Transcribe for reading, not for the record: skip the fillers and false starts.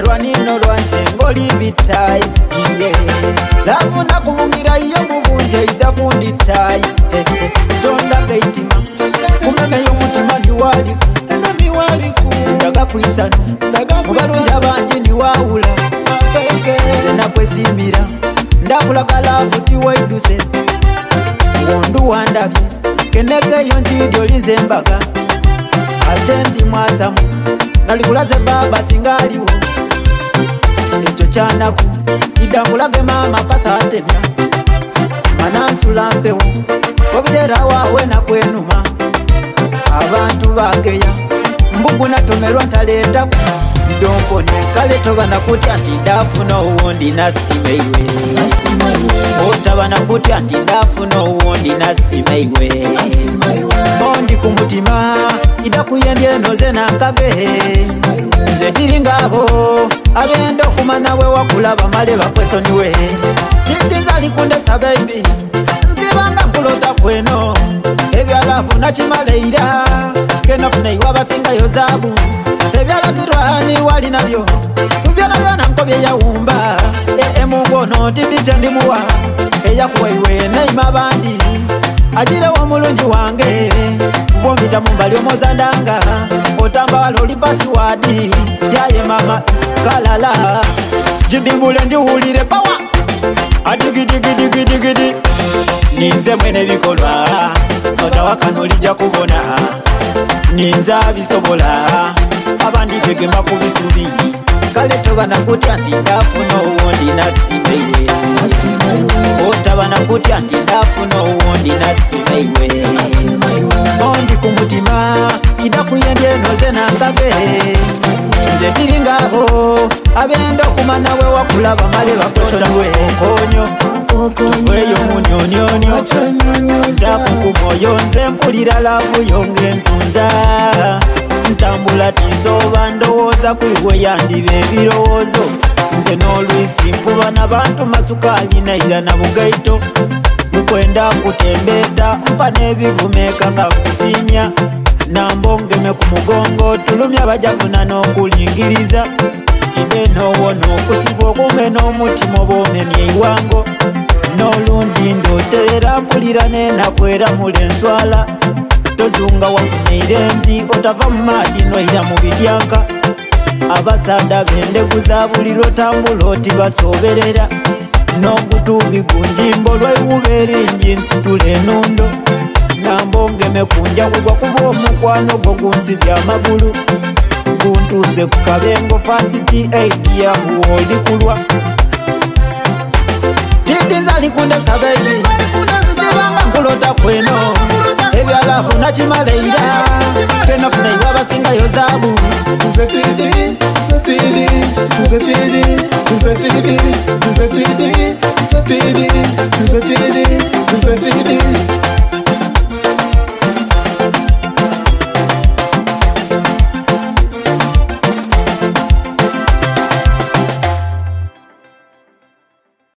lwanino lwanze ngoli bitayi lavu nakubungira iyo mubunje ida kunditai tonda gaitima kumenya yo mutima ndiwaliku ndaga kuisana mubalunja banji ndiwawula zena kwesimira ndakulaga lavu tiwaiduse ngondu wandabye keneke yo ntidi olinze embaga ate ndi mwasamu nalikulaze baba singaliwo ekyo kyanaku idangulage mama pathatemya manansula mpewo obutera waawe nakwenuma abantu bageya mbugu natomerwa ntaleetaku idompone kale toba nakutya nti ndafuna owundi nasimeiwe otaba nakutya nti ndafuna owundi nasimeiwe mondi ku mutima idakuyendye noze nankage nze ndiringabo abenda okumanya we wakulaba male bakwesoniwe tidinzalikundeesa baby nzibanga nkulota kweno ebyalafu nakimaleira kenafuna iwe abasingayo zaabu ebyalagirwani wali nabyo byona nkobye yawumba emungono tidije ndimuwa eyakuwa iwe neima bandi agirewo omulungi wange bombita mumbali omozandanga otamba wala oli pasiwadi yaye mama kalala jidimbule njiwulire pawa adigidigidigidi ninze mwene bikolwa otawakano lijja kubona ninze abisobola abandi begema ku bisubi kale toba nakutya nti ndafuna owundi nasimeiwe otaba nakutya nti ndafuna owundi nasimeiwe mondi ku mutima idakuyendye noze nankage nze ndiringabo abenda okumanya we wakulaba male bakwesoniwe okonyo tukweyo munyonyonyo zakukumoyo nze mpulira lavu yonge ensonza ntambula tinsoba ndowooza kwiwe yandiba ebirowoozo nze n'olwisi mpuba n'abantu masukaali naira na bugaito mukwenda nkutembeeta nfa n'ebivumeka nga nkusiimya nambongeme ku mugongo tulumya bajafuna n'okulingiriza ide n'owona okusiba okume n'omutima oba omemye iwango n'olundi ndoterera mpulira nenakwera mule enswala tozunga wafuneire enzi otava mu maadi noira mu bityanka abasada b'endeku za buliro tambula oti basoberera n'ogutubi ku njimbo lwaiwuba eringi nsitula enundo nambongeme ku njawulwa kuba omukwano gwo gunsibya amagulu guntuuse ku kabengo fasiti 8 yahuwa olikulwa tidinzalikundesa baby sibanga nkulota kweno ebyalafu nakimaleira kenafuna iwe abasingayo zaabu Nze tidi